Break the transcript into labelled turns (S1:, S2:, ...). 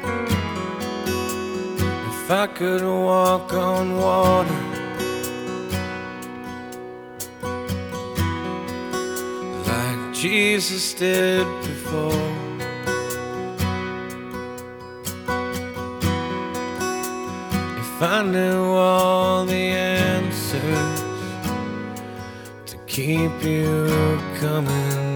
S1: If I could walk on water, like Jesus did before, if I knew all the answers to keep you coming